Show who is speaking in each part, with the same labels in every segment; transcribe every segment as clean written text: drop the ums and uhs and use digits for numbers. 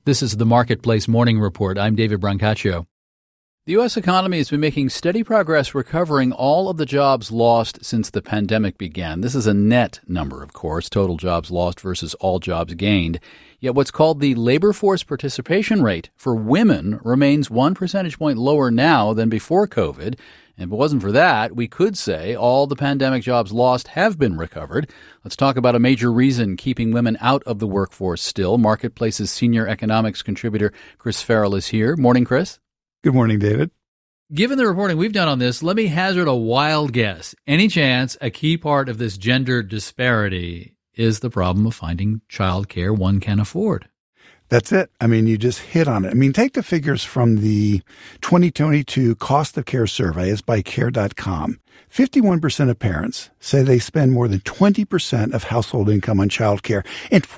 Speaker 1: This is the Marketplace Morning Report. I'm David Brancaccio. The U.S. economy has been making steady progress recovering all of the jobs lost since the pandemic began. This is a net number, of course, total jobs lost versus all jobs gained. Yet what's called the labor force participation rate for women remains 1 percentage point lower now than before COVID. And if it wasn't for that, we could say all the pandemic jobs lost have been recovered. Let's talk about a major reason keeping women out of the workforce still. Marketplace's senior economics contributor Chris Farrell is here. Morning, Chris.
Speaker 2: Good morning, David.
Speaker 1: Given the reporting we've done on this, let me hazard a wild guess. Any chance a key part of this gender disparity is the problem of finding childcare one can afford?
Speaker 2: That's it. I mean, you just hit on it. Take the figures from the 2022 Cost of Care survey. It's by Care.com. 51% of parents say they spend more than 20% of household income on childcare, and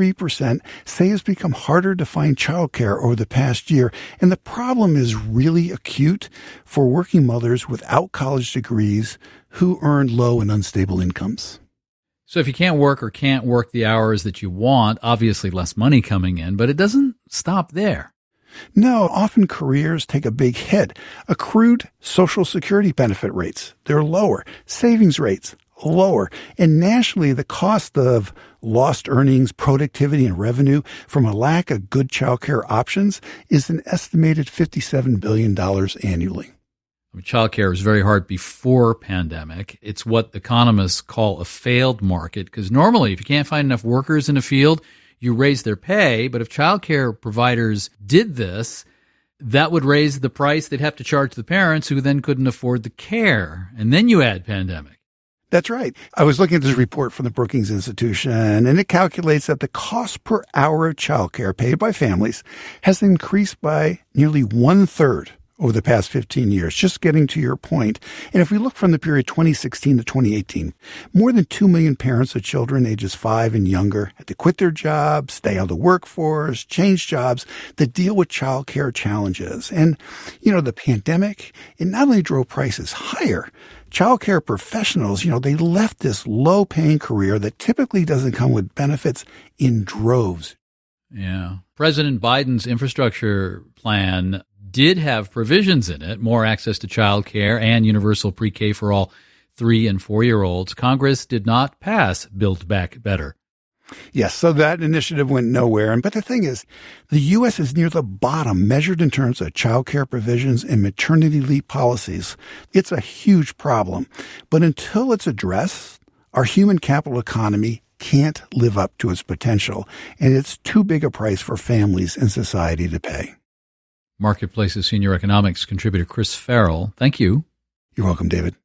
Speaker 2: 43% say it's become harder to find childcare over the past year. And the problem is really acute for working mothers without college degrees who earn low and unstable incomes.
Speaker 1: So if you can't work or can't work the hours that you want, obviously less money coming in, but it doesn't stop there.
Speaker 2: No, often careers take a big hit. Accrued Social Security benefit rates, they're lower. Savings rates, lower. And nationally, the cost of lost earnings, productivity, and revenue from a lack of good childcare options is an estimated $57 billion annually.
Speaker 1: Childcare was very hard before pandemic. It's what economists call a failed market, because normally if you can't find enough workers in a field, you raise their pay. But if childcare providers did this, that would raise the price they'd have to charge the parents who then couldn't afford the care. And then you add pandemic.
Speaker 2: That's right. I was looking at this report from the Brookings Institution, and it calculates that the cost per hour of childcare paid by families has increased by nearly 1/3 over the past 15 years, just getting to your point. And if we look from the period 2016 to 2018, more than 2 million parents of children ages 5 and younger had to quit their jobs, stay out of the workforce, change jobs to deal with childcare challenges. And, the pandemic, it not only drove prices higher, childcare professionals, they left this low-paying career that typically doesn't come with benefits in droves.
Speaker 1: Yeah. President Biden's infrastructure plan did have provisions in it, more access to child care and universal pre-K for all 3- and 4-year-olds. Congress did not pass Build Back Better.
Speaker 2: Yes, so that initiative went nowhere. But the thing is, the U.S. is near the bottom measured in terms of child care provisions and maternity leave policies. It's a huge problem. But until it's addressed, our human capital economy can't live up to its potential, and it's too big a price for families and society to pay.
Speaker 1: Marketplace's senior economics contributor Chris Farrell, thank you.
Speaker 2: You're welcome, David.